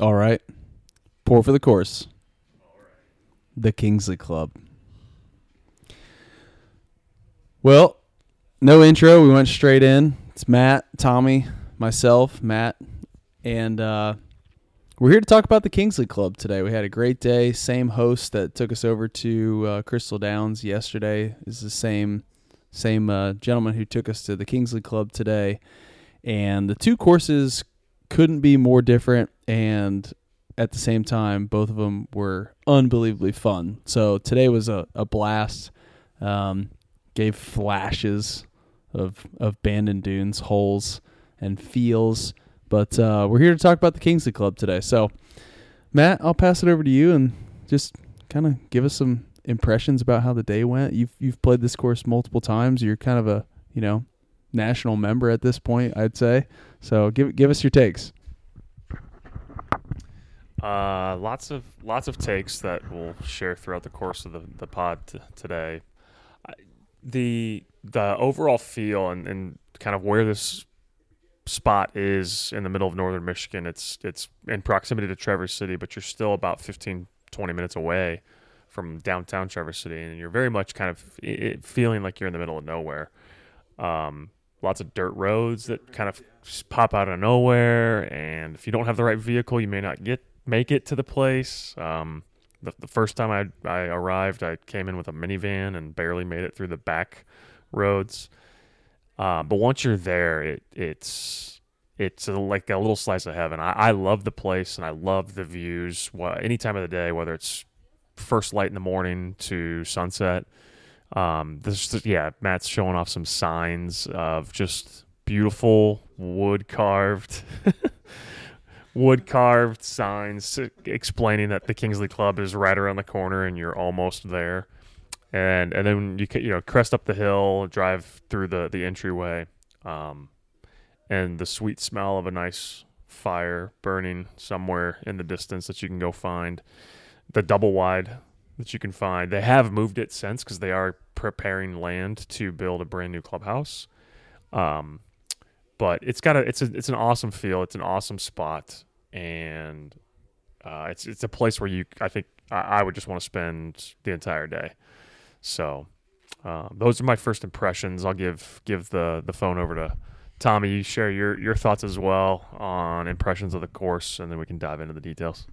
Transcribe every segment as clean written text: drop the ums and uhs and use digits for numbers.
All right. Pour for the course. The Kingsley Club. Well, no intro. We went straight in. It's Matt, Tommy, myself, Matt, and we're here to talk about the Kingsley Club today. We had a great day. Same host that took us over to Crystal Downs yesterday is the same gentleman who took us to the Kingsley Club today. And the two courses couldn't be more different, and at the same time, both of them were unbelievably fun. So today was a blast. Gave flashes of Bandon Dunes, holes, and feels. But we're here to talk about the Kingsley Club today. So, Matt, I'll pass it over to you and just kind of give us some impressions about how the day went. You've played this course multiple times. You're kind of a national member at this point, I'd say. So give us your takes. Lots of takes that we'll share throughout the course of the pod today. The overall feel and kind of where this spot is in the middle of northern Michigan, it's in proximity to Traverse City, but you're still about 15-20 minutes away from downtown Traverse City, and you're very much kind of feeling like you're in the middle of nowhere. Lots of dirt roads that kind of pop out of nowhere, and if you don't have the right vehicle, you may not make it to the place. The first time I arrived, I came in with a minivan and barely made it through the back roads. But once you're there, it's like a little slice of heaven. I love the place and I love the views. Any time of the day, whether it's first light in the morning to sunset. Matt's showing off some signs of just beautiful wood carved signs explaining that the Kingsley Club is right around the corner and you're almost there. And then you crest up the hill, drive through the entryway, and the sweet smell of a nice fire burning somewhere in the distance that you can go find. The double wide that you can find. They have moved it since because they are preparing land to build a brand new clubhouse. But it's an awesome feel. It's an awesome spot, and it's a place where I think I would just want to spend the entire day. So those are my first impressions. I'll give the phone over to Tommy. You share your thoughts as well on impressions of the course, and then we can dive into the details.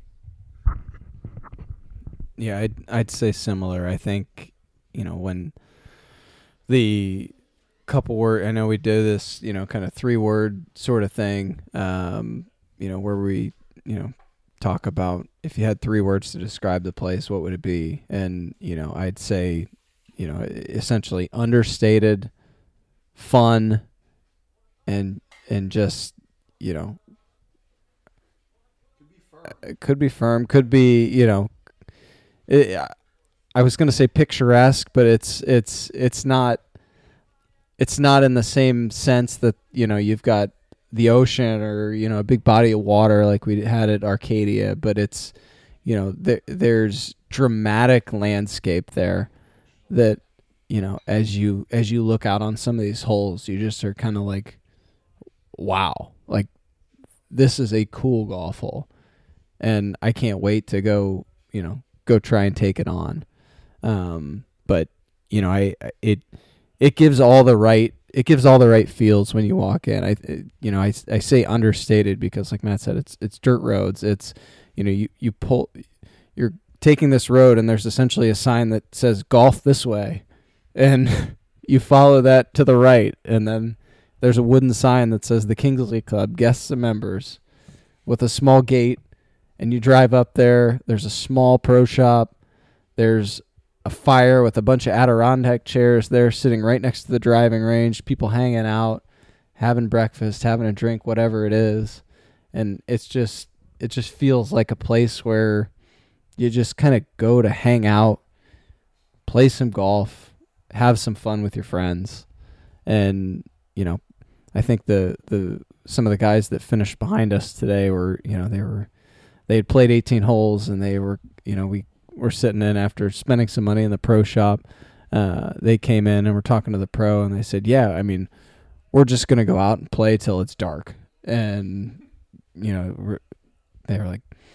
Yeah, I'd say similar. I think, when the couple word, I know we do this, kind of 3-word sort of thing, where we, talk about if you had 3 words to describe the place, what would it be? And, I'd say, essentially understated, fun, and just, it could be firm, could be, I was going to say picturesque, but it's not in the same sense that, you've got the ocean or, a big body of water like we had at Arcadia, but it's, there's dramatic landscape there that, as you look out on some of these holes, you just are kind of like, wow, like this is a cool golf hole, and I can't wait to go try and take it on. But it gives all the right feels when you walk in. I say understated because, like Matt said, it's dirt roads. It's, you're taking this road and there's essentially a sign that says golf this way, and you follow that to the right, and then there's a wooden sign that says the Kingsley Club, guests and members, with a small gate. And you drive up there, there's a small pro shop, there's a fire with a bunch of Adirondack chairs there sitting right next to the driving range, people hanging out, having breakfast, having a drink, whatever it is. And it just feels like a place where you just kind of go to hang out, play some golf, have some fun with your friends. And, I think some of the guys that finished behind us today were, they had played 18 holes, and they were, we were sitting in after spending some money in the pro shop. They came in and were talking to the pro, and they said, yeah, I mean, we're just going to go out and play till it's dark. And, they were like,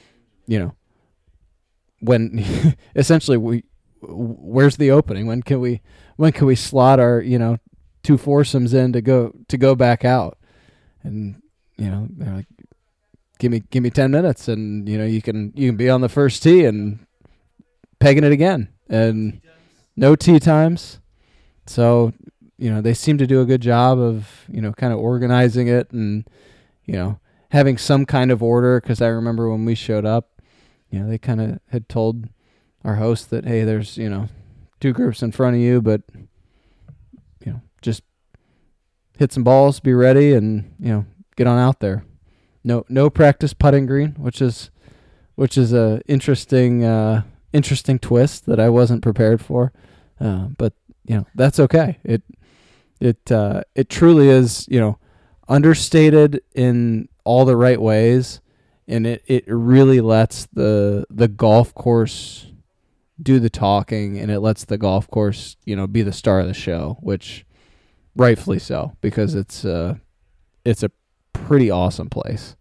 when essentially where's the opening? When can we slot our, two foursomes in to go back out? And, they're like, give me 10 minutes and, you can be on the first tee and pegging it again, and no tee times. So, they seem to do a good job of, kind of organizing it and, having some kind of order. Cause I remember when we showed up, they kind of had told our host that, hey, there's, two groups in front of you, but, just hit some balls, be ready, and, get on out there. No practice putting green, which is a interesting twist that I wasn't prepared for. But, that's okay. It truly is, understated in all the right ways. And it really lets the golf course do the talking, and it lets the golf course, be the star of the show, which rightfully so, because it's a pretty awesome place.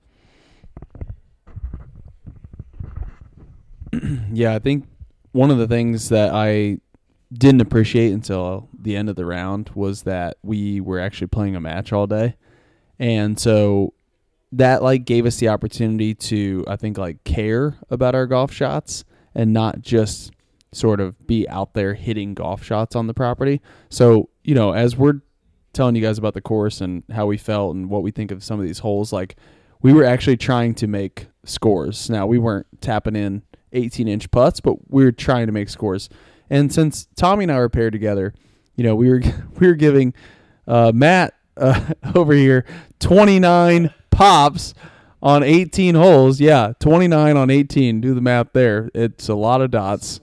Yeah, I think one of the things that I didn't appreciate until the end of the round was that we were actually playing a match all day. And so that gave us the opportunity to, I think, care about our golf shots and not just sort of be out there hitting golf shots on the property. So, as we're telling you guys about the course and how we felt and what we think of some of these holes, we were actually trying to make scores. Now, we weren't tapping in 18-inch putts, but we were trying to make scores. And since Tommy and I were paired together, we were giving Matt over here 29 pops on 18 holes. Yeah, 29 on 18. Do the math there. It's a lot of dots.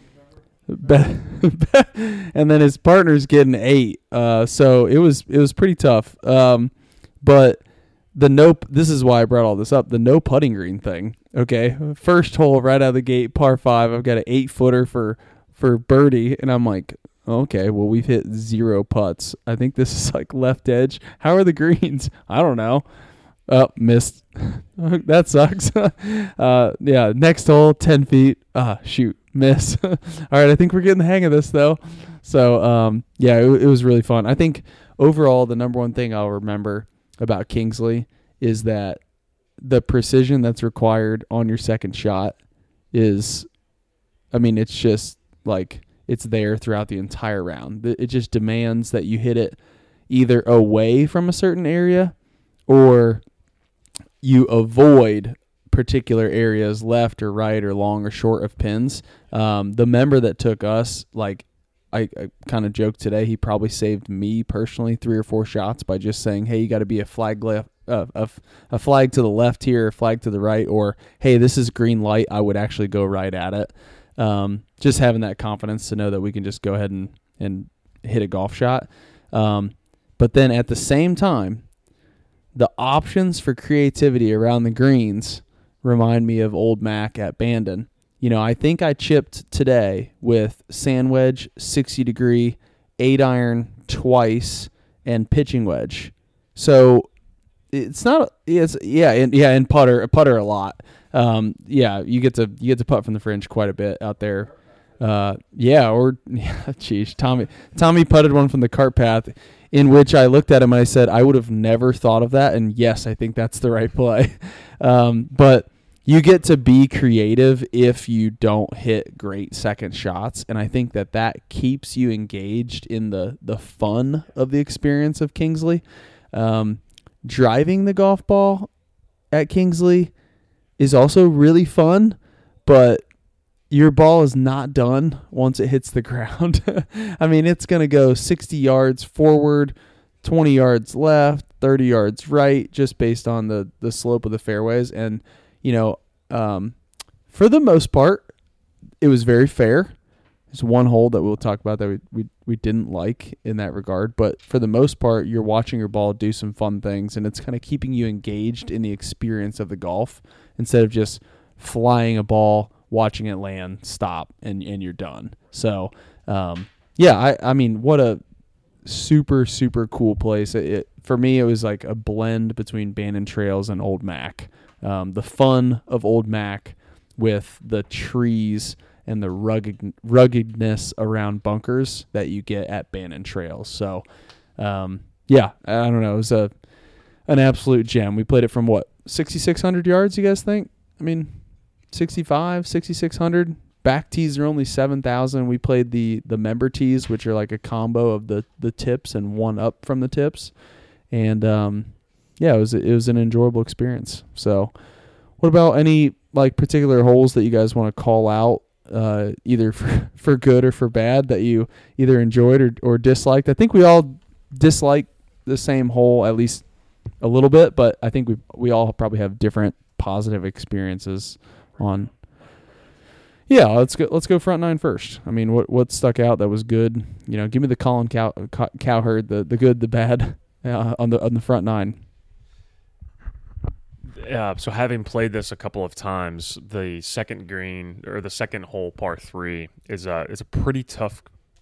And then his partner's getting 8. So it was pretty tough. But this is why I brought all this up. The no putting green thing. Okay, first hole right out of the gate, par 5. I've got an 8-footer for birdie, and I'm like, okay, well, we've hit 0 putts. I think this is left edge. How are the greens? I don't know. Oh, missed. That sucks. Yeah, next hole, 10 feet. Shoot, miss. All right, I think we're getting the hang of this, though. So, yeah, it was really fun. I think overall, the number one thing I'll remember about Kingsley is that the precision that's required on your second shot is, it's just it's there throughout the entire round. It just demands that you hit it either away from a certain area or you avoid particular areas, left or right or long or short of pins. The member that took us, I kind of joked today, he probably saved me personally 3 or 4 shots by just saying, hey, you got to be a flag left, a flag to the left here, a flag to the right, or hey, this is green light, I would actually go right at it. Just having that confidence to know that we can just go ahead and hit a golf shot. But then at the same time, the options for creativity around the greens remind me of Old Mac at Bandon. I think I chipped today with sand wedge, 60-degree, 8-iron twice, and pitching wedge. So it's not. And putter a lot. You get to putt from the fringe quite a bit out there. Tommy putted one from the cart path, in which I looked at him and I said, I would have never thought of that. And yes, I think that's the right play. But you get to be creative if you don't hit great second shots. And I think that keeps you engaged in the fun of the experience of Kingsley. Driving the golf ball at Kingsley is also really fun, but your ball is not done once it hits the ground. It's going to go 60 yards forward, 20 yards left, 30 yards right, just based on the slope of the fairways. And, for the most part, it was very fair. There's one hole that we'll talk about that we didn't like in that regard. But for the most part, you're watching your ball do some fun things, and it's kind of keeping you engaged in the experience of the golf instead of just flying a ball, watching it land, stop, and you're done. So, what a super, super cool place. For me, it was like a blend between Bandon Trails and Old Mac. The fun of Old Mac with the trees and the ruggedness around bunkers that you get at Bannon Trails. So, yeah, I don't know. It was an absolute gem. We played it from, 6,600 yards, you guys think? I mean, 65, 6,600. Back tees are only 7,000. We played the member tees, which are like a combo of the tips and one up from the tips. And, yeah, it was an enjoyable experience. So what about any like particular holes that you guys want to call out, either for good or for bad, that you either enjoyed or disliked? I think we all dislike the same hole, at least a little bit, but I think we all probably have different positive experiences on. Yeah, let's go front nine first. I mean, what stuck out that was good? You know, give me the Colin Cowherd, the good, the bad, on the front nine. So having played this a couple of times, the second green or the second hole, par 3, is a pretty tough.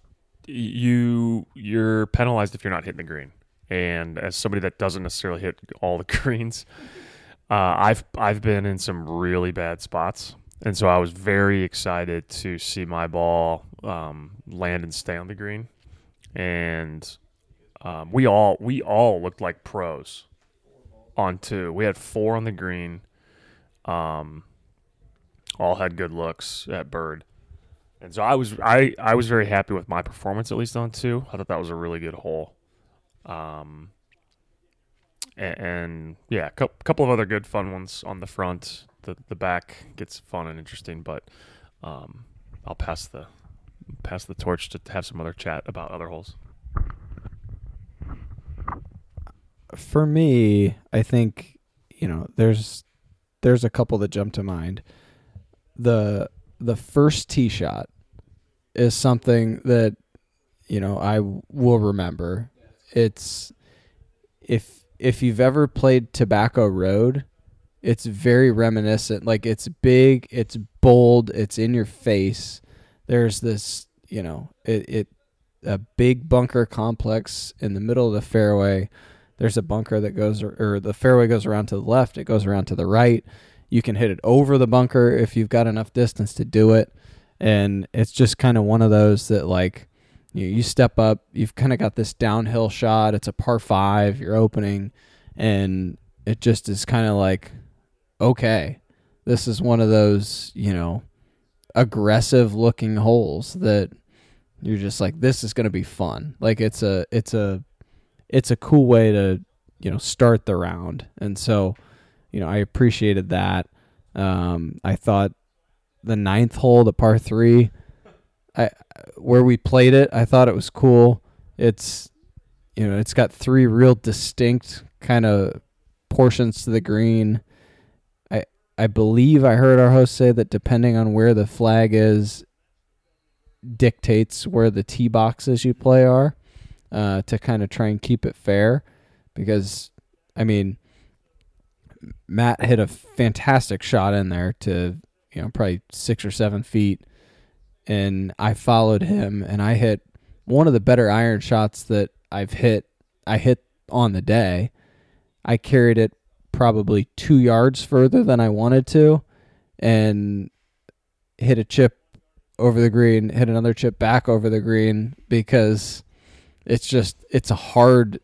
You're penalized if you're not hitting the green, and as somebody that doesn't necessarily hit all the greens, I've been in some really bad spots. And so I was very excited to see my ball land and stay on the green, and we all looked like pros on 2. We had 4 on the green, all had good looks at bird, and so I was very happy with my performance, at least on 2. I thought that was a really good hole, and yeah, a couple of other good fun ones on the front. The back gets fun and interesting, but I'll pass the torch to have some other chat about other holes. For me, I think, there's a couple that jump to mind. The first tee shot is something that, I will remember. It's if you've ever played Tobacco Road, it's very reminiscent. Like, it's big, it's bold, it's in your face. There's this, a big bunker complex in the middle of the fairway. There's a bunker that goes, or the fairway goes around to the left, it goes around to the right. You can hit it over the bunker if you've got enough distance to do it. And it's just kind of one of those that, like, you step up, you've kind of got this downhill shot. It's a par 5, you're opening, and it just is kind of like, okay, this is one of those, aggressive looking holes that you're just like, this is going to be fun. Like, it's a cool way to, start the round. And so, I appreciated that. I thought the 9th hole, the par 3, where we played it, I thought it was cool. It's, it's got 3 real distinct kind of portions to the green. I believe I heard our host say that depending on where the flag is, dictates where the tee boxes you play are, to kind of try and keep it fair. Because, I mean, Matt hit a fantastic shot in there to, probably 6 or 7 feet, and I followed him, and I hit one of the better iron shots that I hit on the day. I carried it probably 2 yards further than I wanted to, and hit a chip over the green, hit another chip back over the green, because it's a hard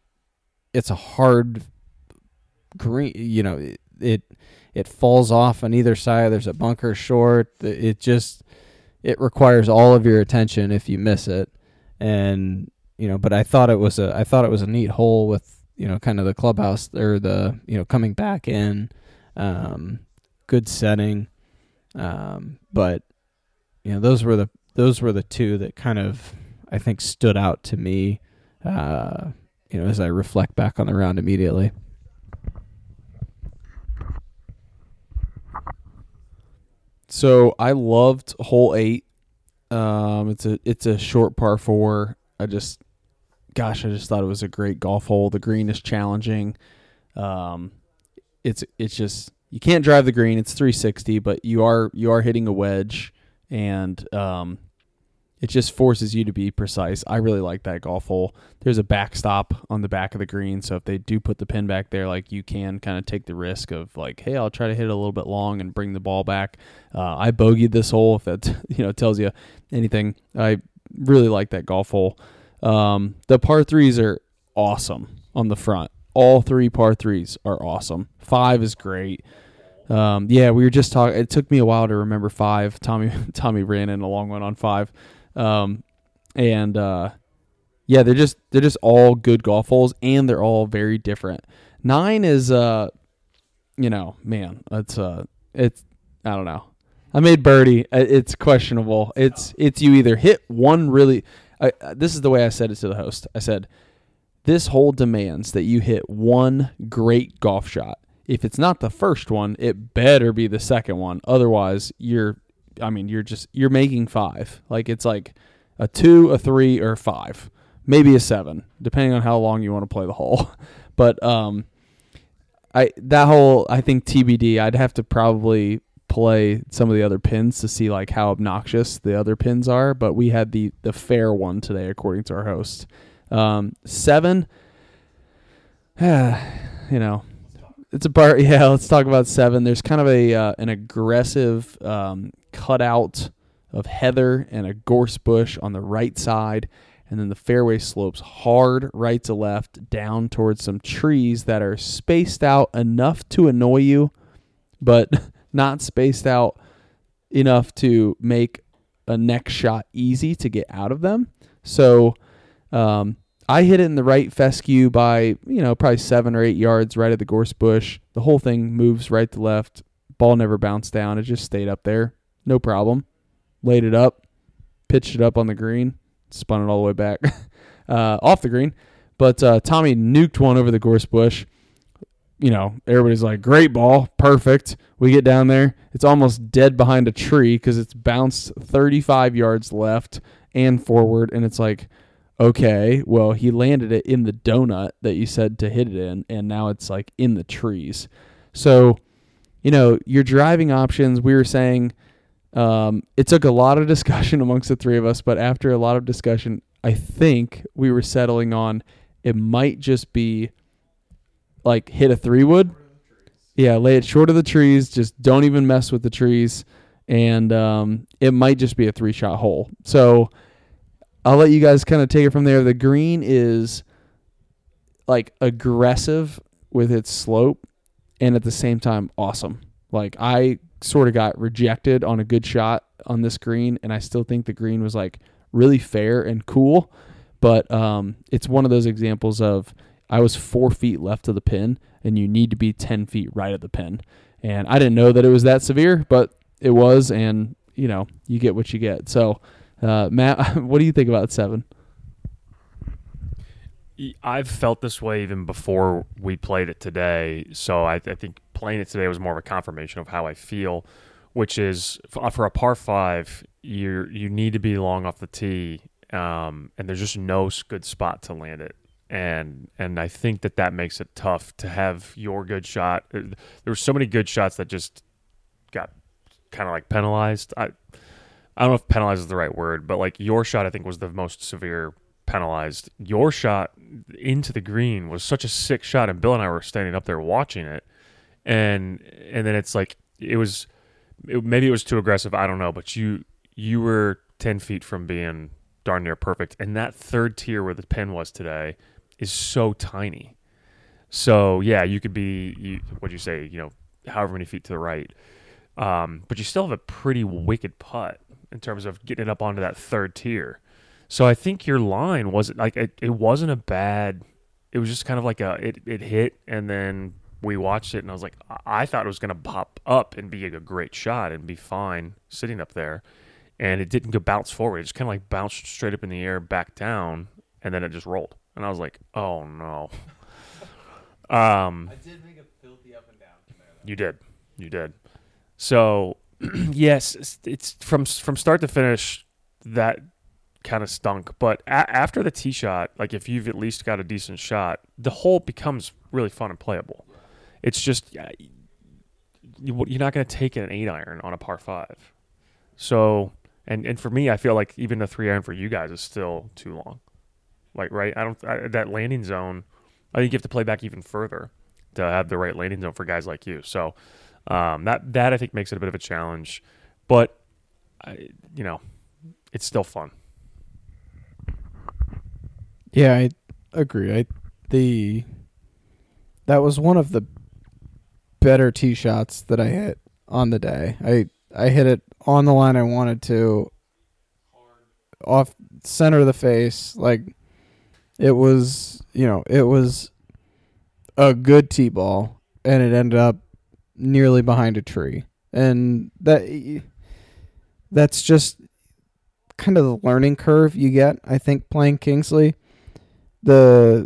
green. It falls off on either side. There's a bunker short. It requires all of your attention if you miss it. And but I thought it was a neat hole with, kind of the clubhouse, or the, coming back in, good setting. But, those were the 2 that kind of, I think, stood out to me, as I reflect back on the round immediately. So I loved hole 8. It's a short par 4. I just thought it was a great golf hole. The green is challenging. It's just, you can't drive the green. It's 360, but you are hitting a wedge, and it just forces you to be precise. I really like that golf hole. There's a backstop on the back of the green, so if they do put the pin back there, like you can kind of take the risk of like, hey, I'll try to hit it a little bit long and bring the ball back. I bogeyed this hole, if that tells you anything. I really like that golf hole. The par threes are awesome on the front. All 3 par threes are awesome. 5 is great. We were just talking. It took me a while to remember 5. Tommy ran in a long one on 5. They're just all good golf holes, and they're all very different. 9 is it's I don't know. I made birdie. It's questionable. It's you either hit one really. This is the way I said it to the host. I said, this hole demands that you hit one great golf shot. If it's not the first one, it better be the second one. Otherwise, you're making 5. Like it's like a 2, a 3, or a 5, maybe a 7, depending on how long you want to play the hole. But I think TBD. I'd have to probably play some of the other pins to see like how obnoxious the other pins are. But we had the fair one today, according to our host. 7. It's a part. Yeah, let's talk about 7. There's kind of an aggressive cutout of heather and a gorse bush on the right side, and then the fairway slopes hard right to left down towards some trees that are spaced out enough to annoy you, but not spaced out enough to make a next shot easy to get out of them. So I hit it in the right fescue by, probably 7 or 8 yards right at the gorse bush. The whole thing moves right to left. Ball never bounced down. It just stayed up there. No problem. Laid it up, pitched it up on the green, spun it all the way back off the green. But Tommy nuked one over the gorse bush. Everybody's like, great ball, perfect. We get down there. It's almost dead behind a tree because it's bounced 35 yards left and forward, and it's like, okay, well, he landed it in the donut that you said to hit it in, and now it's like in the trees. So, your driving options, we were saying, it took a lot of discussion amongst the 3 of us, but after a lot of discussion, I think we were settling on it might just be like hit a 3-wood. Yeah, lay it short of the trees. Just don't even mess with the trees. And it might just be a 3-shot hole. So I'll let you guys kind of take it from there. The green is like aggressive with its slope and at the same time awesome. Like I sort of got rejected on a good shot on this green, and I still think the green was like really fair and cool. But it's one of those examples of I was 4 feet left of the pin, and you need to be 10 feet right of the pin. And I didn't know that it was that severe, but it was, and, you get what you get. So, Matt, what do you think about 7? I've felt this way even before we played it today, so I think playing it today was more of a confirmation of how I feel, which is for a par 5, you need to be long off the tee, and there's just no good spot to land it. And I think that makes it tough to have your good shot. There were so many good shots that just got kind of like penalized. I don't know if penalized is the right word, but like your shot I think was the most severe penalized. Your shot into the green was such a sick shot, and Bill and I were standing up there watching it, and then it's like maybe it was too aggressive. I don't know, but you were 10 feet from being darn near perfect, and that third tier where the pin was today is so tiny. So yeah, you could be what'd you say, however many feet to the right, but you still have a pretty wicked putt in terms of getting it up onto that third tier. So I think your line wasn't like it wasn't a bad. It was just kind of like it hit, and then we watched it, and I was like, I thought it was going to pop up and be a great shot and be fine sitting up there, and it didn't go bounce forward. It just kind of like bounced straight up in the air, back down, and then it just rolled. And I was like, oh no. I did make a filthy up and down from there, though. You did. So yes, it's from start to finish that kind of stunk, but after the tee shot, like if you've at least got a decent shot, the hole becomes really fun and playable. It's just you're not going to take an 8-iron on a par 5. So, And for me, I feel like even a 3-iron for you guys is still too long. Like, right? That landing zone, I think you have to play back even further to have the right landing zone for guys like you. So that I think makes it a bit of a challenge, but it's still fun. Yeah, I agree. That was one of the better tee shots that I hit on the day. I hit it on the line I wanted to, off center of the face. Like, it was a good tee ball, and it ended up nearly behind a tree. And that's just kind of the learning curve you get, I think, playing Kingsley. There's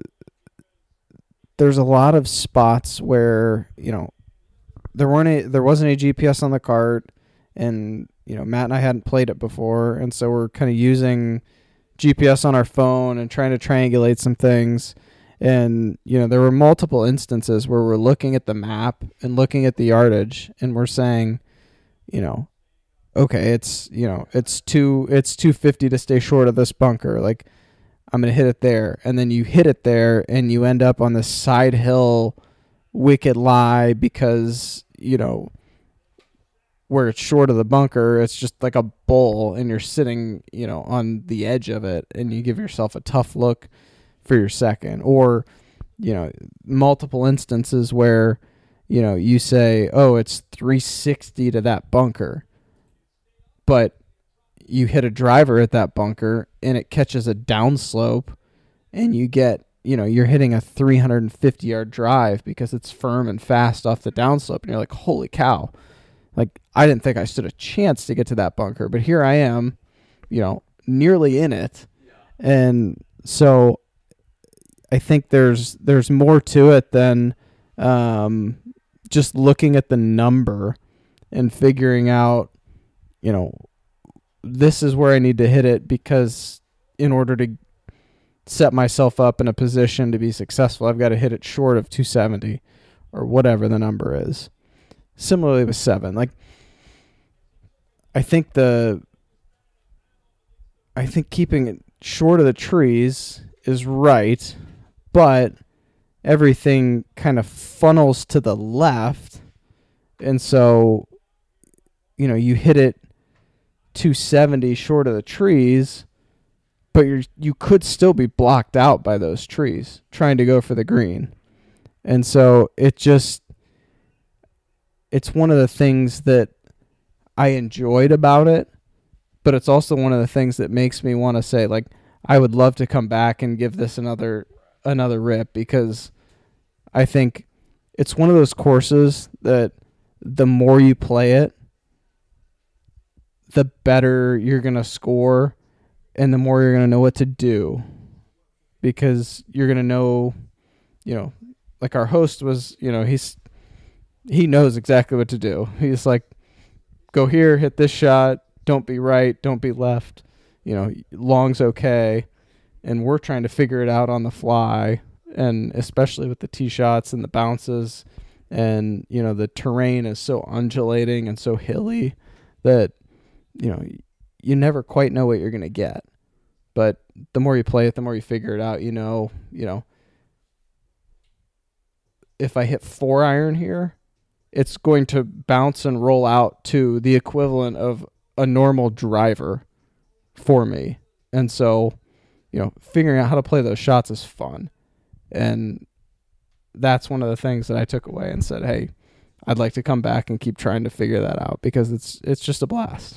a lot of spots where, there wasn't a GPS on the cart, and Matt and I hadn't played it before, and so we're kind of using GPS on our phone and trying to triangulate some things. And there were multiple instances where we're looking at the map and looking at the yardage, and we're saying, okay, it's 250 to stay short of this bunker. Like, I'm going to hit it there. And then you hit it there, and you end up on the side hill wicked lie because, where it's short of the bunker, it's just like a bowl, and you're sitting, on the edge of it, and you give yourself a tough look for your second. Or, multiple instances where, you say, oh, it's 360 to that bunker, but you hit a driver at that bunker and it catches a downslope, and you get, you're hitting a 350-yard drive because it's firm and fast off the downslope, and you're like, holy cow. Like, I didn't think I stood a chance to get to that bunker, but here I am, nearly in it. And so I think there's more to it than just looking at the number and figuring out, this is where I need to hit it, because in order to set myself up in a position to be successful, I've got to hit it short of 270 or whatever the number is. Similarly with 7, like, I think keeping it short of the trees is right, but everything kind of funnels to the left, and so you hit it 270 short of the trees, but you could still be blocked out by those trees trying to go for the green. And so it's one of the things that I enjoyed about it, but it's also one of the things that makes me want to say, like, I would love to come back and give this another rip, because I think it's one of those courses that the more you play it, the better you're going to score, and the more you're going to know what to do, because you're going to know, like our host was, he knows exactly what to do. He's like, go here, hit this shot, don't be right, don't be left, long's okay. And we're trying to figure it out on the fly, and especially with the tee shots and the bounces, and, the terrain is so undulating and so hilly that, you never quite know what you're going to get. But the more you play it, the more you figure it out. If I hit 4-iron here, it's going to bounce and roll out to the equivalent of a normal driver for me. And so, figuring out how to play those shots is fun. And that's one of the things that I took away and said, hey, I'd like to come back and keep trying to figure that out, because it's just a blast.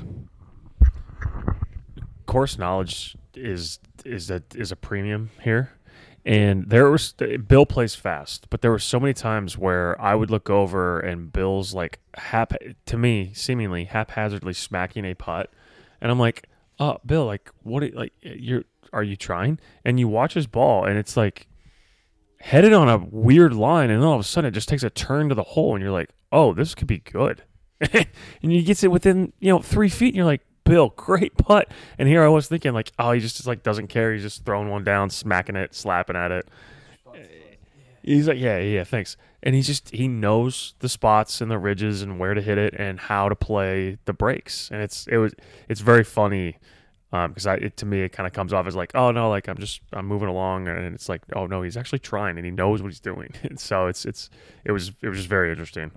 Course knowledge is a premium here. And Bill plays fast, but there were so many times where I would look over and Bill's like, to me, seemingly haphazardly smacking a putt, and I'm like, "Oh, Bill, like, are you trying?" And you watch his ball, and it's like headed on a weird line, and then all of a sudden it just takes a turn to the hole, and you're like, "Oh, this could be good," and he gets it within 3 feet, and you're like, Bill, great putt. And here I was thinking, like, oh, he just like doesn't care. He's just throwing one down, smacking it, slapping at it. He's like, yeah, thanks. And he knows the spots and the ridges and where to hit it and how to play the breaks. And it's very funny because to me it kind of comes off as like, oh no, like I'm moving along, and it's like, oh no, he's actually trying and he knows what he's doing. And so it was just very interesting.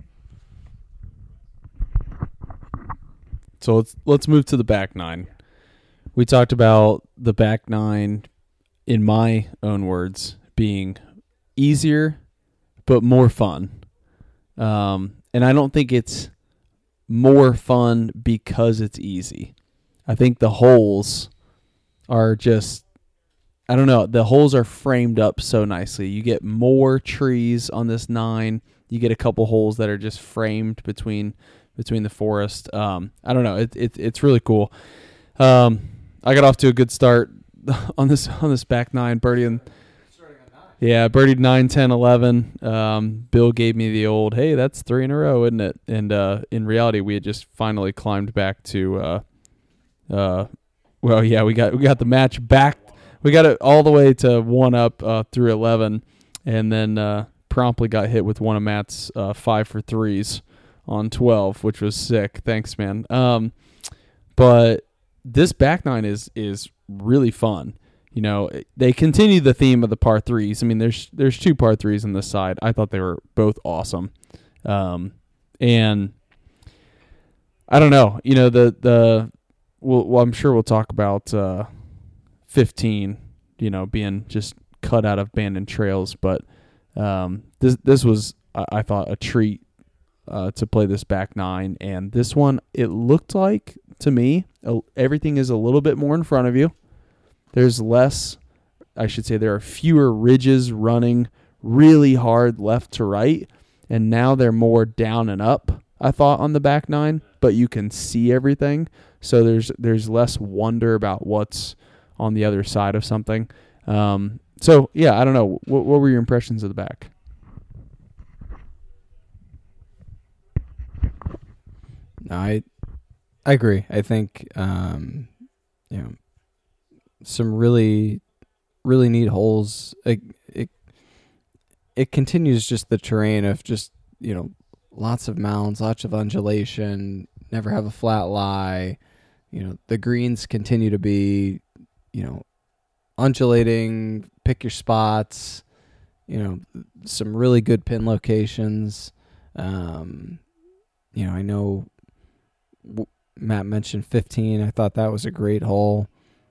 So let's move to the back nine. We talked about the back nine, in my own words, being easier but more fun. And I don't think it's more fun because it's easy. I think the holes are just, I don't know, the holes are framed up so nicely. You get more trees on this 9. You get a couple holes that are just framed between the forest. I don't know. It's really cool. I got off to a good start on this back 9. Birdied 9, 10, 11. Bill gave me the old, hey, that's 3 in a row, isn't it? And in reality, we had just finally climbed back to we got the match back. We got it all the way to 1 up through 11, and then promptly got hit with one of Matt's 5 for 3s on 12, which was sick. Thanks, man. But this back 9 is really fun. You know, they continue the theme of the par 3s. I mean, there's 2 par 3s on this side. I thought they were both awesome. And I don't know. You know, well, I'm sure we'll talk about 15, you know, being just cut out of abandoned trails. But this was, I thought, a treat to play this back 9. And this one, it looked like, to me, everything is a little bit more in front of you. There's less, I should say, there are fewer ridges running really hard left to right. And now they're more down and up, I thought, on the back 9. But you can see everything. So there's less wonder about what's on the other side of something. So, yeah, I don't know. What were your impressions of the back? No, I agree. I think, you know, some really, really neat holes. It continues just the terrain of just, you know, lots of mounds, lots of undulation, never have a flat lie. You know, the greens continue to be, you know, undulating, pick your spots, you know, some really good pin locations. You know, I know Matt mentioned 15. I thought that was a great hole.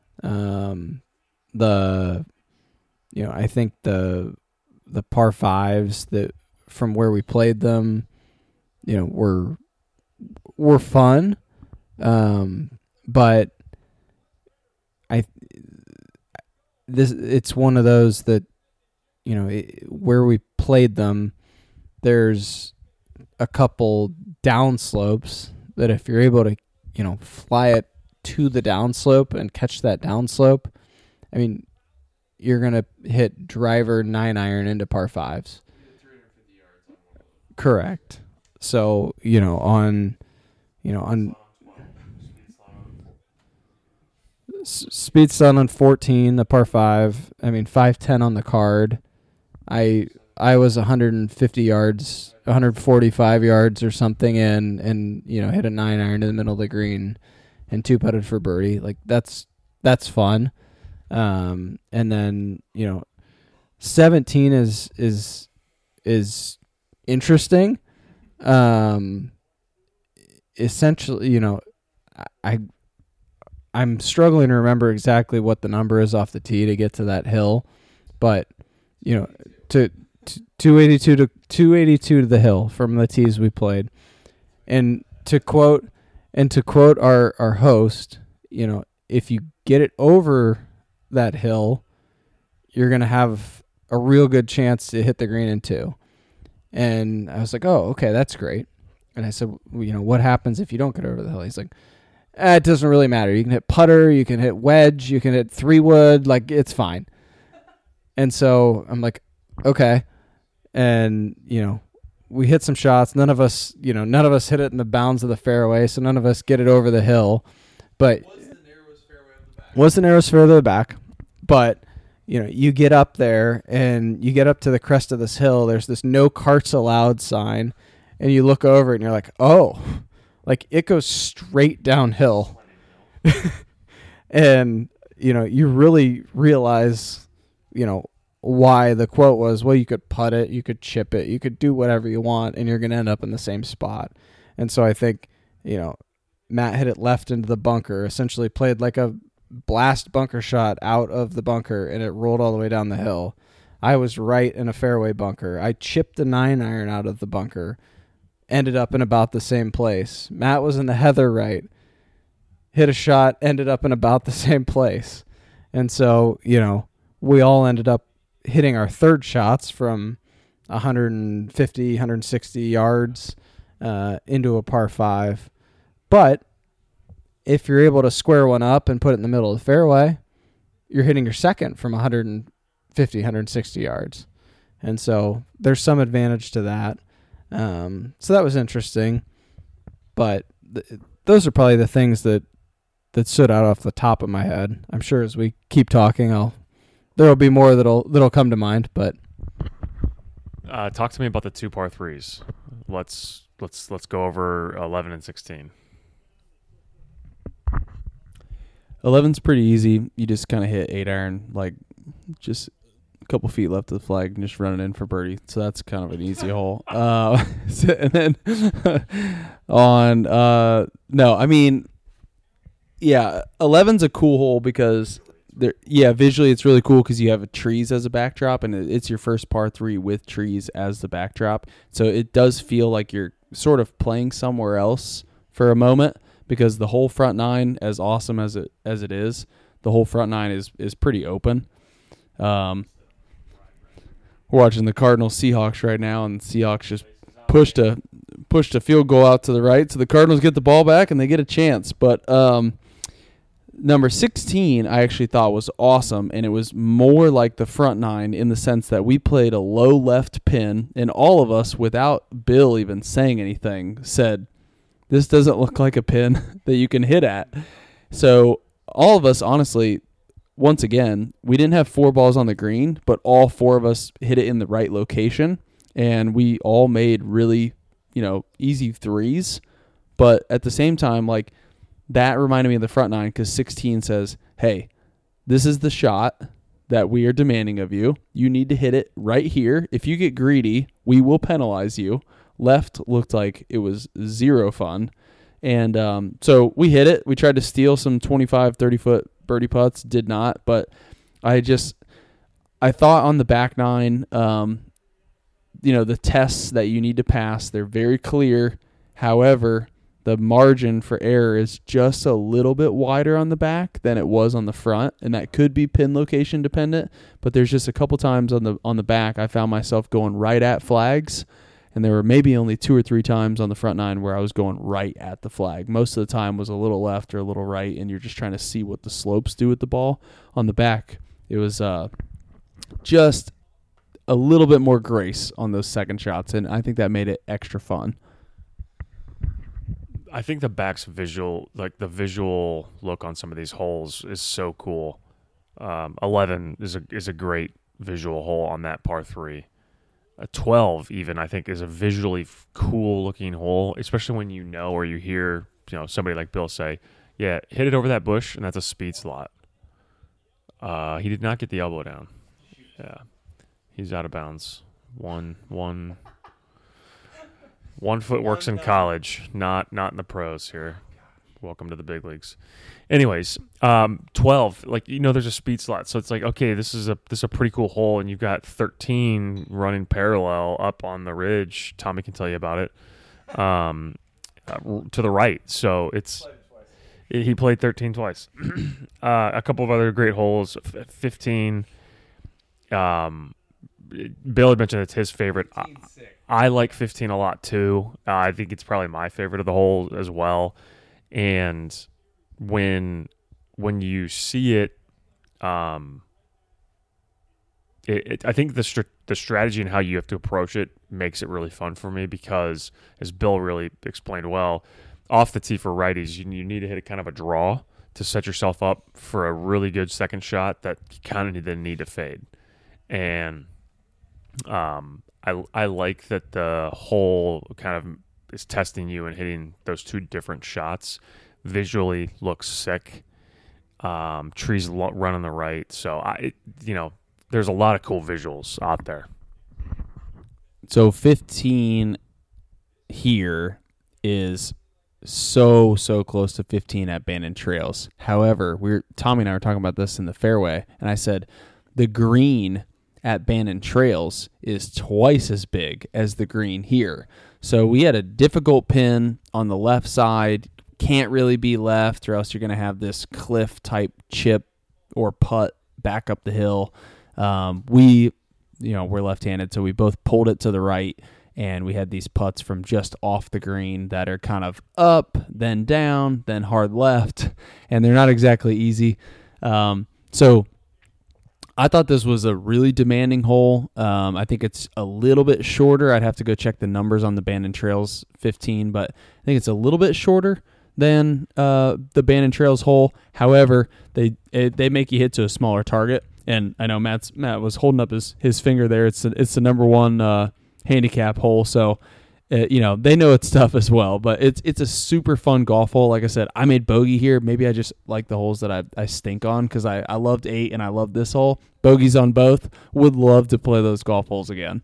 I think the par 5s that from where we played them, you know, were fun. But it's one of those that, you know, where we played them, there's a couple downslopes that if you're able to, you know, fly it to the downslope and catch that downslope, I mean, you're going to hit driver 9-iron into par 5s. Correct. So, on speed stun on 14, the par 5, I mean, 510 on the card. I was 150 yards, 145 yards or something in, and, hit a 9-iron in the middle of the green and 2-putted for birdie. Like, that's fun. And then, 17 is interesting. Essentially, I'm struggling to remember exactly what the number is off the tee to get to that hill, but to 282 to the hill from the tees we played, and to quote our host, if you get it over that hill, you're gonna have a real good chance to hit the green in 2. And I was like, oh, okay, that's great. And I said, what happens if you don't get over the hill? He's like, it doesn't really matter. You can hit putter, you can hit wedge, you can hit 3-wood, like, it's fine. And so I'm like, okay. And, we hit some shots. None of us hit it in the bounds of the fairway, so none of us get it over the hill. But Was the narrowest fairway of the back? Was the narrowest fairway of the back. But, you get up there and you get up to the crest of this hill. There's this no carts allowed sign, and you look over and you're like, oh, like it goes straight downhill. And, you really realize, why the quote was, well, you could putt it, you could chip it, you could do whatever you want, and you're going to end up in the same spot. And so I think, Matt hit it left into the bunker, essentially played like a blast bunker shot out of the bunker, and it rolled all the way down the hill. I was right in a fairway bunker. I chipped the 9-iron out of the bunker, ended up in about the same place. Matt was in the heather right, hit a shot, ended up in about the same place. And so, we all ended up hitting our third shots from 150, 160 yards into a par 5. But if you're able to square one up and put it in the middle of the fairway, you're hitting your second from 150, 160 yards. And so there's some advantage to that. So that was interesting. But those are probably the things that stood out off the top of my head. I'm sure as we keep talking, there'll be more that'll come to mind. But talk to me about the 2 par 3s. Let's go over 11 and 16. 11's pretty easy. You just kind of hit 8-iron, like just a couple feet left of the flag and just run it in for birdie. So that's kind of an easy hole. And then yeah, 11's a cool hole because visually it's really cool because you have trees as a backdrop, and it's your first par 3 with trees as the backdrop. So it does feel like you're sort of playing somewhere else for a moment, because the whole front 9, as awesome as it is, the whole front 9 is pretty open. We're watching the Cardinals Seahawks right now, and the Seahawks just pushed a field goal out to the right, so the Cardinals get the ball back and they get a chance. But number 16 I actually thought was awesome, and it was more like the front 9 in the sense that we played a low left pin, and all of us, without Bill even saying anything, said, this doesn't look like a pin that you can hit at. So all of us, honestly, once again, we didn't have 4 balls on the green, but all 4 of us hit it in the right location, and we all made really, easy 3s. But at the same time, like, that reminded me of the front 9, because 16 says, hey, this is the shot that we are demanding of you. You need to hit it right here. If you get greedy, we will penalize you. Left looked like it was zero fun. And so we hit it. We tried to steal some 25, 30-foot birdie putts. Did not. But I thought on the back 9, the tests that you need to pass, they're very clear. However, the margin for error is just a little bit wider on the back than it was on the front, and that could be pin location dependent. But there's just a couple times on the back I found myself going right at flags, and there were maybe only 2 or 3 times on the front 9 where I was going right at the flag. Most of the time was a little left or a little right, and you're just trying to see what the slopes do with the ball. On the back, it was just a little bit more grace on those second shots, and I think that made it extra fun. I think the back's visual look on some of these holes is so cool. 11 is a great visual hole on that par 3. 12 even, I think, is a visually cool looking hole, especially when or you hear somebody like Bill say, yeah, hit it over that bush, and that's a speed slot. He did not get the elbow down. Yeah, he's out of bounds. One foot works in college, not in the pros here. Welcome to the big leagues. Anyways, 12, there's a speed slot, so it's like, okay, this is a pretty cool hole, and you've got 13 running parallel up on the ridge. Tommy can tell you about it. To the right, so he played 13 twice. A couple of other great holes. 15. Bill had mentioned it's his favorite. I like 15 a lot too. I think it's probably my favorite of the hole as well. And when you see it, I think the strategy and how you have to approach it makes it really fun for me, because, as Bill really explained well, off the tee for righties, you need to hit a kind of a draw to set yourself up for a really good second shot that you kind of then need to fade. And I like that the hole kind of is testing you and hitting those two different shots. Visually looks sick. Trees run on the right, so there's a lot of cool visuals out there. So 15 here is so close to 15 at Bandon Trails. However, Tommy and I were talking about this in the fairway, and I said the green at Bandon Trails is twice as big as the green here. So we had a difficult pin on the left side. Can't really be left, or else you're going to have this cliff type chip or putt back up the hill. We're left-handed, so we both pulled it to the right, and we had these putts from just off the green that are kind of up, then down, then hard left, and they're not exactly easy. So I thought this was a really demanding hole. I think it's a little bit shorter. I'd have to go check the numbers on the Bandon Trails 15, but I think it's a little bit shorter than the Bandon Trails hole. However, they make you hit to a smaller target, and I know Matt was holding up his finger there. It's the number one handicap hole, so they know it's tough as well. But it's a super fun golf hole. Like I said, I made bogey here. Maybe I just like the holes that I stink on because I loved 8 and I love this hole. Bogeys on both. Would love to play those golf holes again.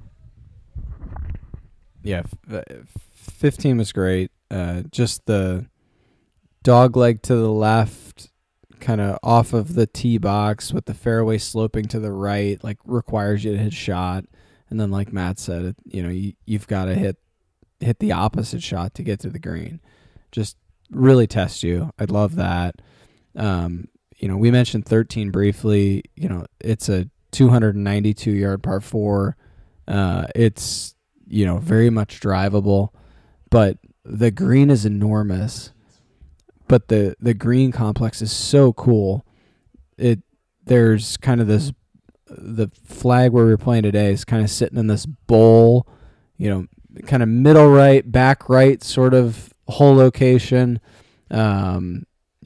Yeah, 15 was great. Just the dog leg to the left, kind of off of the tee box with the fairway sloping to the right, like requires you to hit a shot. And then, like Matt said, you've got to hit the opposite shot to get to the green. Just really test you. I love that. We mentioned 13 briefly. It's a 292-yard par 4. It's very much drivable, but the green is enormous. But the green complex is so cool. There's kind of this. The flag where we're playing today is kind of sitting in this bowl, kind of middle right, back right sort of hole location. I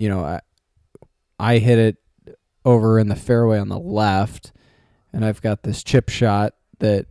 hit it over in the fairway on the left, and I've got this chip shot that,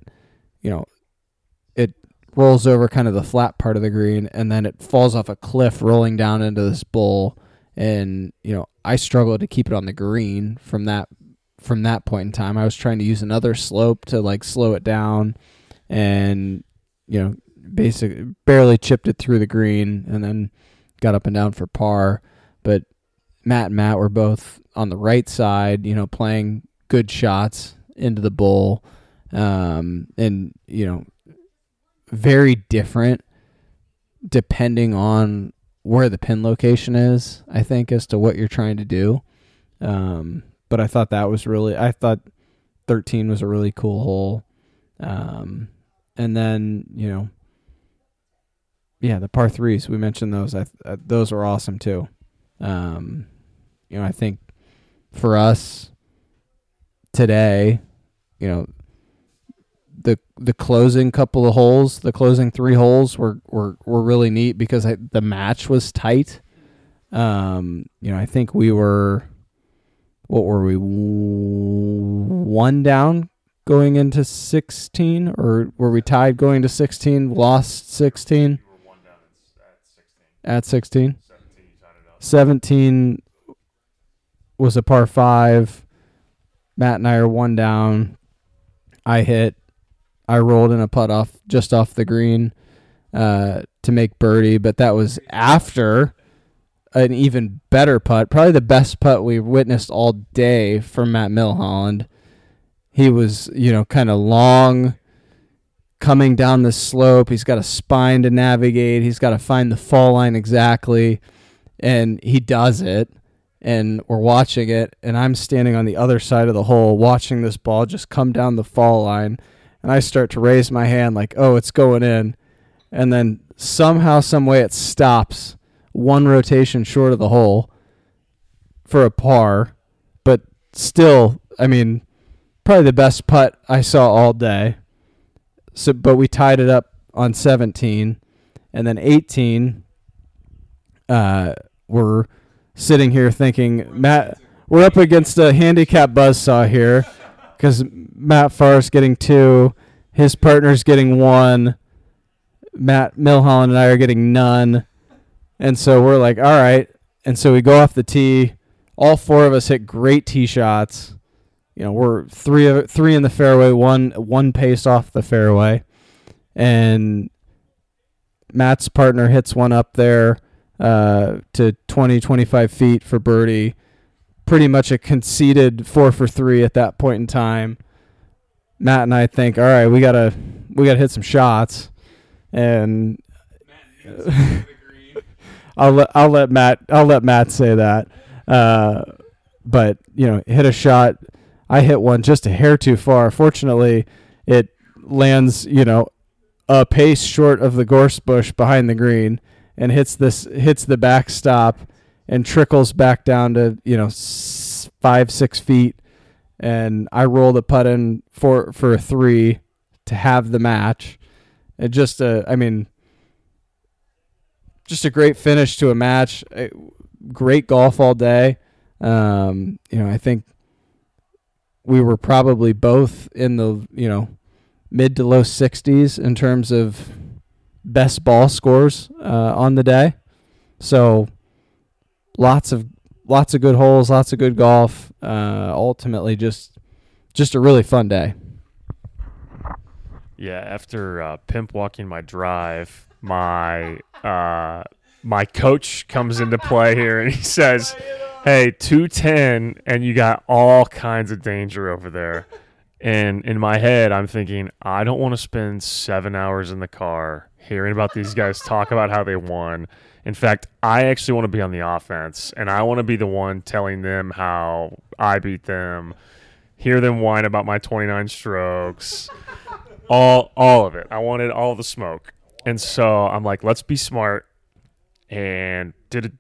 it rolls over kind of the flat part of the green, and then it falls off a cliff rolling down into this bowl. And, I struggled to keep it on the green from that point in time. I was trying to use another slope to like slow it down, and basically barely chipped it through the green and then got up and down for par. But Matt and Matt were both on the right side, playing good shots into the bowl, and very different depending on where the pin location is, I think, as to what you're trying to do. But I thought I thought 13 was a really cool hole. And then, the par 3s, we mentioned those. Those were awesome too. I think for us today, the closing couple of holes, the closing 3 holes were really neat because the match was tight. I think we were... What were we, 1 down going into 16? Or were we tied going to 16, lost 16? You were 1 down At 16? 17, you tied it up. 17 was a par 5. Matt and I are 1 down. I rolled in a putt just off the green to make birdie, but that was after an even better putt, probably the best putt we've witnessed all day from Matt Milholland. He was, kind of long coming down the slope. He's got a spine to navigate. He's got to find the fall line exactly, and he does it, and we're watching it, and I'm standing on the other side of the hole watching this ball just come down the fall line, and I start to raise my hand like, oh, it's going in, and then somehow, some way it stops 1 rotation short of the hole for a par, but still, probably the best putt I saw all day. So, but we tied it up on 17, and then 18, we're sitting here thinking, Matt, we're up against a handicap buzzsaw here because Matt Farr's getting 2, his partner's getting 1, Matt Milholland and I are getting none. And so we're like, all right. And so we go off the tee. All 4 of us hit great tee shots. You know, we're three in the fairway, one pace off the fairway. And Matt's partner hits one up there to 20, 25 feet for birdie. Pretty much a conceded 4 for 3 at that point in time. Matt and I think, all right, we gotta hit some shots. And I'll let Matt say that. But hit a shot. I hit one just a hair too far. Fortunately, it lands a pace short of the gorse bush behind the green and hits the backstop and trickles back down to 5-6 feet. And I roll the putt in for a 3 to have the match. It just a great finish to a match. Great golf all day. I think we were probably both in the mid to low 60s in terms of best ball scores on the day. So lots of good holes, lots of good golf. Ultimately, just a really fun day. Yeah, after pimp walking my drive, my coach comes into play here and he says, "Hey, 210, and you got all kinds of danger over there." And in my head, I'm thinking, I don't want to spend 7 hours in the car hearing about these guys talk about how they won. In fact, I actually want to be on the offense, and I want to be the one telling them how I beat them, hear them whine about my 29 strokes, all of it. I wanted all the smoke. And so I'm like, let's be smart, and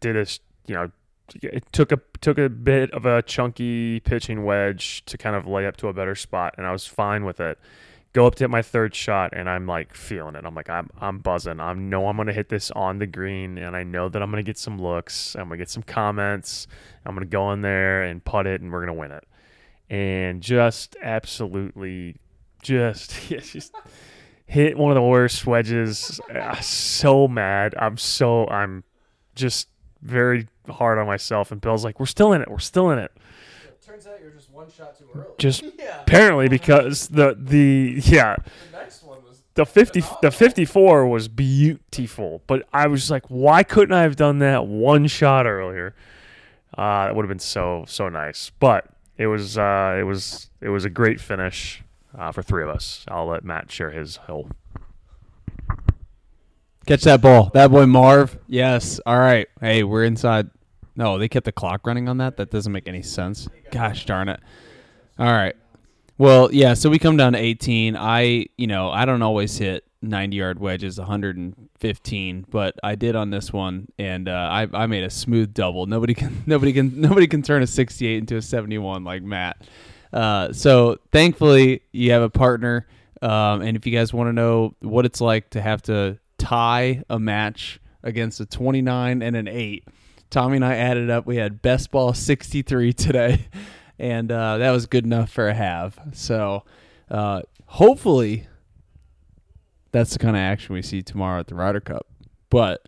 it took a bit of a chunky pitching wedge to kind of lay up to a better spot, and I was fine with it. Go up to hit my 3rd shot, and I'm like feeling it. I'm like, I'm buzzing. I know I'm gonna hit this on the green, and I know that I'm gonna get some looks. I'm gonna get some comments. I'm gonna go in there and putt it, and we're gonna win it. And just absolutely, just hit one of the worst wedges. So mad. I'm just very hard on myself, and Bill's like, we're still in it. It turns out you're just one shot too early. Just apparently because the next one was the 54 was beautiful, but I was just like, why couldn't I have done that one shot earlier? That would have been so nice. But it was a great finish for 3 of us. I'll let Matt share his hole. Catch that ball. That boy Marv. Yes. All right. Hey, we're inside. No, they kept the clock running on that? That doesn't make any sense. Gosh darn it. All right. Well, yeah, so we come down to 18. I don't always hit 90-yard wedges, 115, but I did on this one, and I made a smooth double. Nobody can turn a 68 into a 71 like Matt. So thankfully, you have a partner, and if you guys want to know what it's like to have to tie a match against a 29 and an 8, Tommy and I added up. We had best ball 63 today, and that was good enough for a half. So hopefully that's the kind of action we see tomorrow at the Ryder Cup. But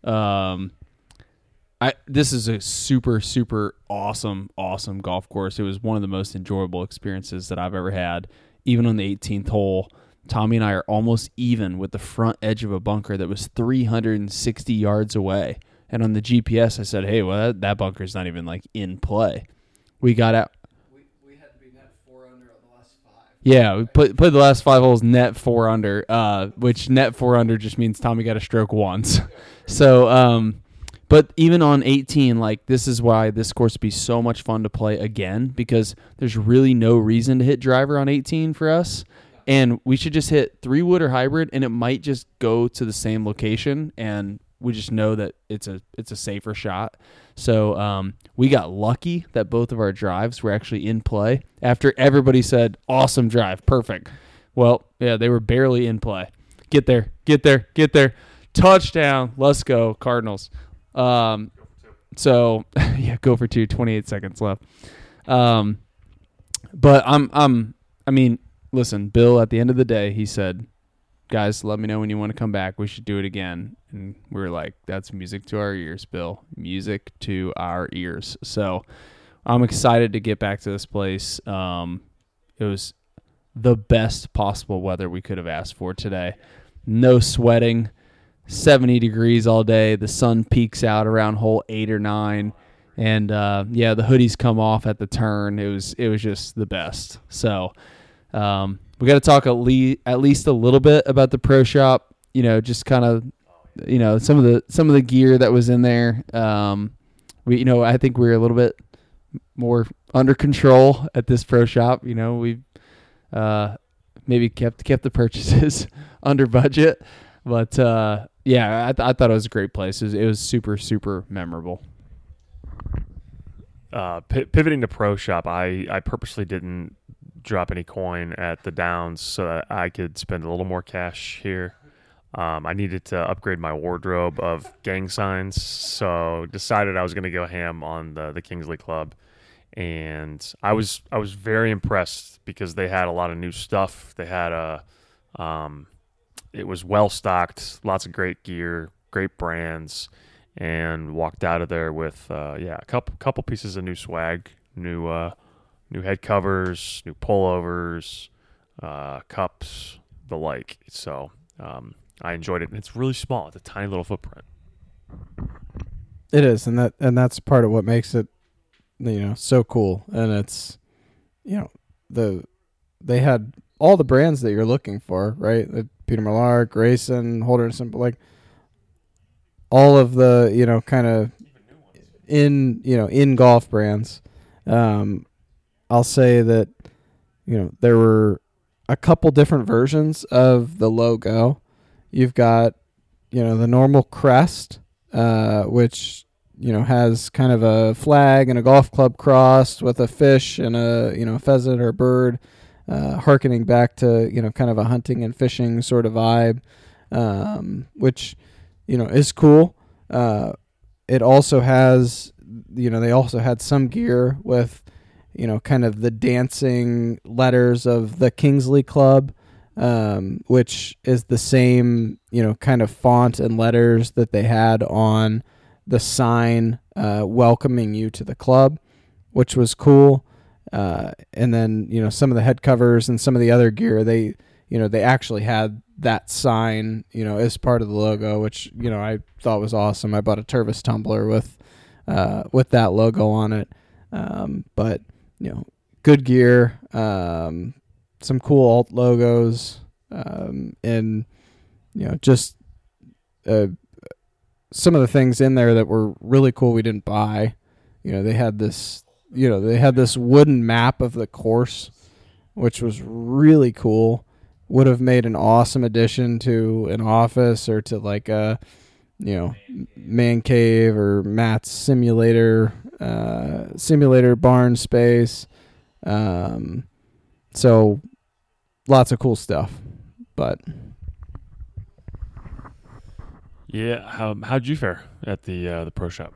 this is a super, super awesome golf course. It was one of the most enjoyable experiences that I've ever had. Even on the 18th hole, Tommy and I are almost even with the front edge of a bunker that was 360 yards away. And on the GPS, I said, hey, well, that bunker's not even, like, in play. We got out. We had to be net 4 under on the last 5. Yeah, we played the last 5 holes net 4 under, which net 4 under just means Tommy got a stroke once. So, but even on 18, like, this is why this course would be so much fun to play again, because there's really no reason to hit driver on 18 for us. And we should just hit 3-wood or hybrid, and it might just go to the same location, and we just know that it's a safer shot. So we got lucky that both of our drives were actually in play after everybody said, awesome drive, perfect. Well, yeah, they were barely in play. Get there. Touchdown. Let's go, Cardinals. No, So yeah, go for two. 28 seconds left. But I mean, listen, Bill. At the end of the day, he said, "Guys, let me know when you want to come back. We should do it again." And we were like, "That's music to our ears, Bill. Music to our ears." So I'm excited to get back to this place. It was the best possible weather we could have asked for today. No sweating, 70 degrees all day. The sun peaks out around hole 8 or 9. And, the hoodies come off at the turn. It was just the best. So we got to talk at least a little bit about the pro shop, just kind of, some of the gear that was in there. I think we were a little bit more under control at this pro shop. We maybe kept the purchases under budget, but I thought it was a great place. It was super, super memorable. Pivoting to pro shop, I purposely didn't drop any coin at the Downs so that I could spend a little more cash here. I needed to upgrade my wardrobe of gang signs, so decided I was going to go ham on the Kingsley Club. And I was very impressed because they had a lot of new stuff. They had it was well stocked, lots of great gear, great brands, and walked out of there with a couple pieces of new swag, new head covers, new pullovers, cups, the like. So I enjoyed it. And it's really small. It's a tiny little footprint. It is, and that's part of what makes it so cool. And it's they had all the brands that you're looking for, right? Peter Millar, Grayson, Holder and Simple, like all of the kind of in golf brands. I'll say that there were a couple different versions of the logo. You've got the normal crest, which has kind of a flag and a golf club crossed with a fish and a pheasant or bird, hearkening back to kind of a hunting and fishing sort of vibe, which is cool. It also has they also had some gear with kind of the dancing letters of the Kingsley Club, which is the same kind of font and letters that they had on the sign welcoming you to the club, which was cool. And then some of the head covers and some of the other gear, they actually had that sign as part of the logo, which I thought was awesome. I bought a Tervis tumbler with that logo on it. But good gear, some cool alt logos, and just some of the things in there that were really cool we didn't buy. They had this wooden map of the course, which was really cool. Would have made an awesome addition to an office or to like a man cave or Matt's simulator barn space. So lots of cool stuff, but yeah. How'd you fare at the pro shop?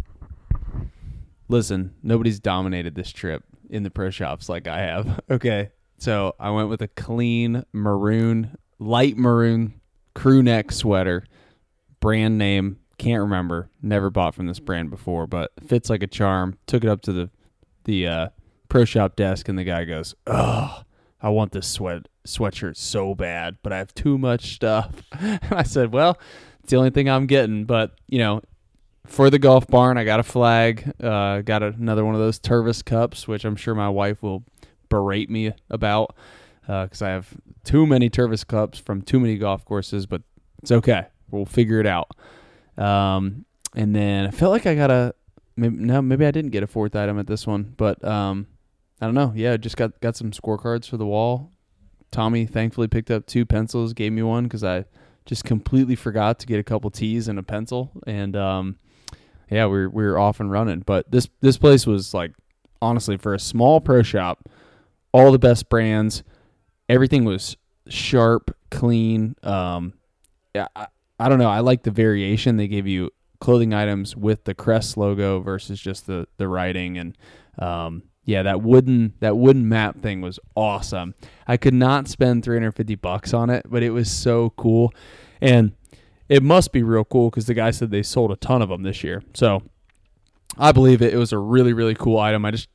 Listen, nobody's dominated this trip in the pro shops like I have. Okay, so I went with a clean light maroon crew neck sweater, brand name, can't remember, never bought from this brand before, but fits like a charm. Took it up to the pro shop desk, and the guy goes, "Oh, I want this sweatshirt so bad, but I have too much stuff." And I said, "Well, it's the only thing I'm getting, but for the golf barn, I got a flag, got another one of those Tervis cups, which I'm sure my wife will berate me about because I have too many Tervis cups from too many golf courses, but it's okay. We'll figure it out." And then I felt like I got maybe I didn't get a fourth item at this one, but I don't know. Yeah, just got some scorecards for the wall. Tommy thankfully picked up 2 pencils, gave me one because I just completely forgot to get a couple tees and a pencil, and we were off and running. But this place was like, honestly, for a small pro shop, all the best brands, everything was sharp, clean. I don't know. I like the variation. They gave you clothing items with the Crest logo versus just the writing. And that wooden map thing was awesome. I could not spend $350 on it, but it was so cool. And it must be real cool because the guy said they sold a ton of them this year. So I believe it. It was a really, really cool item. I just,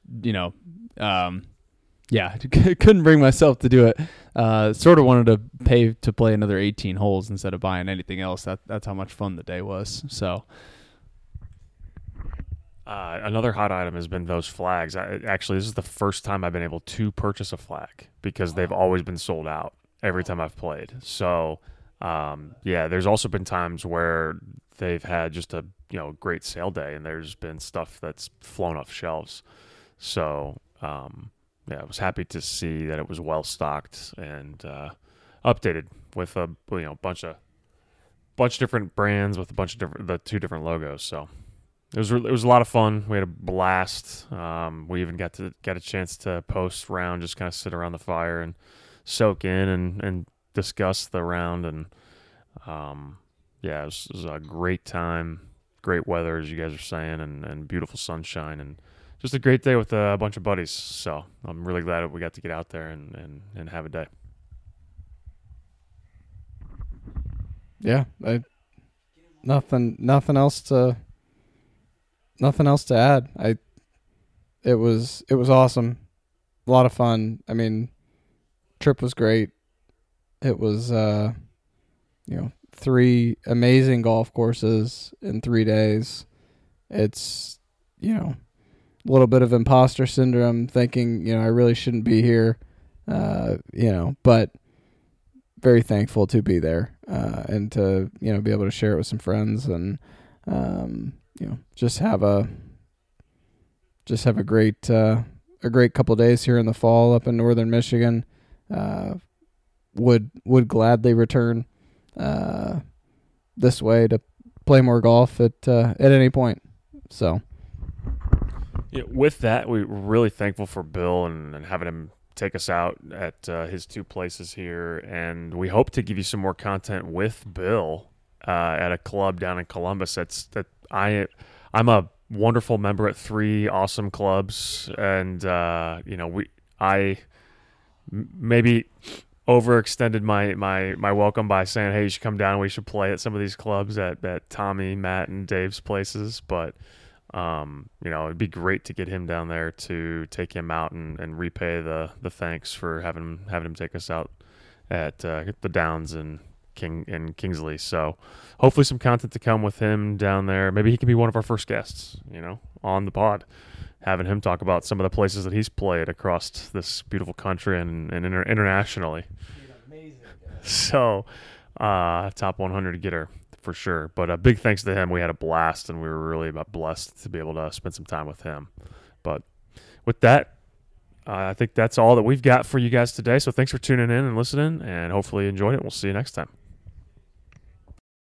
couldn't bring myself to do it. Sort of wanted to pay to play another 18 holes instead of buying anything else. That's how much fun the day was. So another hot item has been those flags. Actually, this is the first time I've been able to purchase a flag because they've always been sold out every time I've played. So there's also been times where they've had just a great sale day and there's been stuff that's flown off shelves. So I was happy to see that it was well stocked and updated with a bunch of different brands with the two different logos. So it was a lot of fun. We had a blast. We even got a chance to post round, just kind of sit around the fire and soak in and discuss the round. And it was a great time, great weather as you guys are saying, and beautiful sunshine and just a great day with a bunch of buddies. So I'm really glad that we got to get out there and have a day. Yeah, nothing else to add. It was awesome, a lot of fun. I mean, trip was great. It was 3 amazing golf courses in 3 days. It's a little bit of imposter syndrome, thinking I really shouldn't be here, but very thankful to be there and to be able to share it with some friends and just have a great couple days here in the fall up in northern Michigan. Would gladly return this way to play more golf at any point. So with that, we're really thankful for Bill and having him take us out at his 2 places here, and we hope to give you some more content with Bill at a club down in Columbus. I'm a wonderful member at 3 awesome clubs, and I maybe overextended my welcome by saying, hey, you should come down, we should play at some of these clubs at Tommy, Matt, and Dave's places. But it'd be great to get him down there to take him out and repay the thanks for having him take us out at the Downs in Kingsley. So hopefully some content to come with him down there. Maybe he can be one of our first guests, on the pod, having him talk about some of the places that he's played across this beautiful country and internationally. So top 100 getter for sure. But a big thanks to him. We had a blast, and we were really blessed to be able to spend some time with him. But with that, I think that's all that we've got for you guys today. So thanks for tuning in and listening, and hopefully you enjoyed it. We'll see you next time.